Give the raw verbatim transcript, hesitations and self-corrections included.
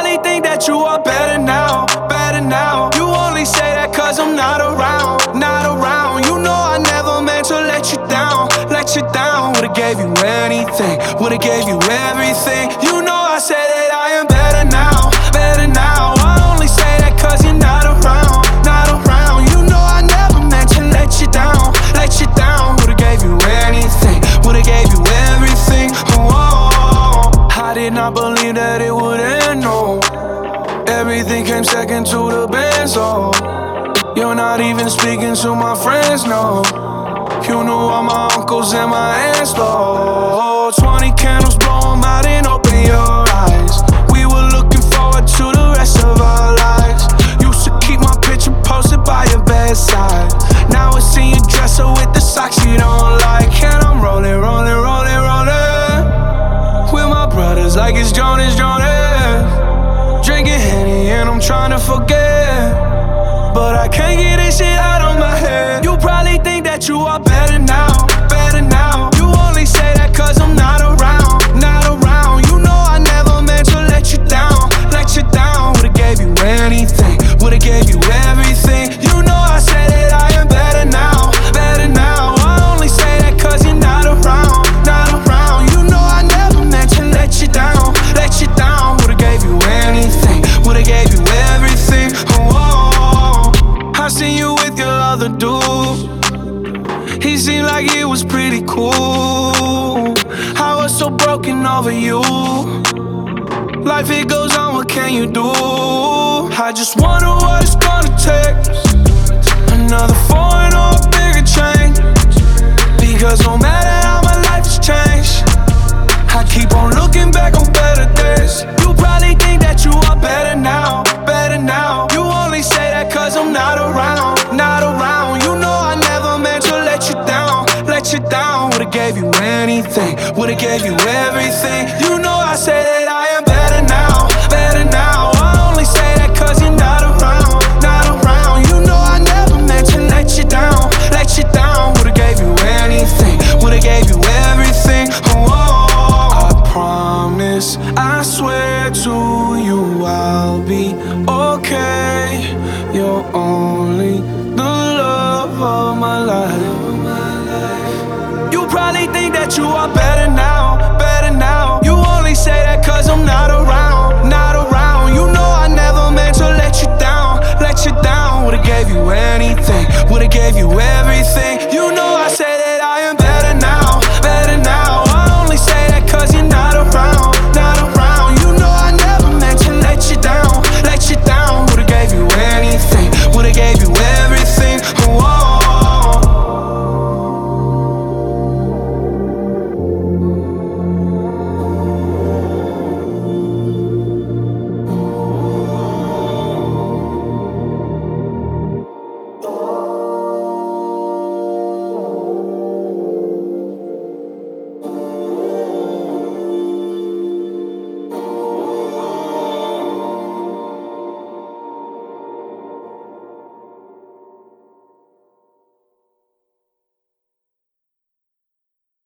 probably think that you are better now, better now. You only say that cause I'm not around, not around. You know I never meant to let you down, let you down. Would've gave you anything, would've gave you everything. You know I said that I am better now, better now. I only say that cause you're not around, not around. You know I never meant to let you down, let you down. Would've gave you anything, would've gave you everything. Oh, I did not believe that it would end, no. Everything came second to the best, oh. You're not even speaking to my friends, no. You knew all my uncles and my aunts, Lord. Twenty candles, blow 'em out and open your eyes. We were looking forward to the rest of our lives. Used to keep my picture posted by your bedside. Now it's in your dresser with the socks you don't like. And I'm rolling, rolling, rolling, rolling with my brothers like it's Jonas, Jonas. Drinking Henny and I'm trying to forget, but I can't get this shit out of my head. You probably think that you are better now, better now. You only say that cause I'm not around, not around. You know I never meant to let you down, let you down. Would've gave you anything, would've gave you everything. You know I said that I am better now, better now. I only say that cause you're not around, not around. You know I never meant to let you down, let you down. Would've gave you anything, would've gave you everything. Oh, I seen you with your other dude. He seemed like he was pretty cool. I was so broken over you. Life it goes on, what can you do? I just wonder what it's gonna take. Another foreign or a bigger change. Because no matter how my life has changed, I keep on looking back on better days. You probably think that you are better now, better now. You only say that cause I'm not around, not around. You know I never meant to let you down, let you down. Would've gave you anything, would've gave you everything. You know I say that I am better now, better now. I only say that cause you're not around, not around. You know I never meant to let you down, let you down. Would've gave you anything, would've gave you everything. Oh, I promise, I swear to you I'll be okay. You're only the love of my life. You probably think that you are better now, better now. You only say that cause I'm not around, not around. You know I never meant to let you down, let you down. Would've gave you anything, would've gave you everything.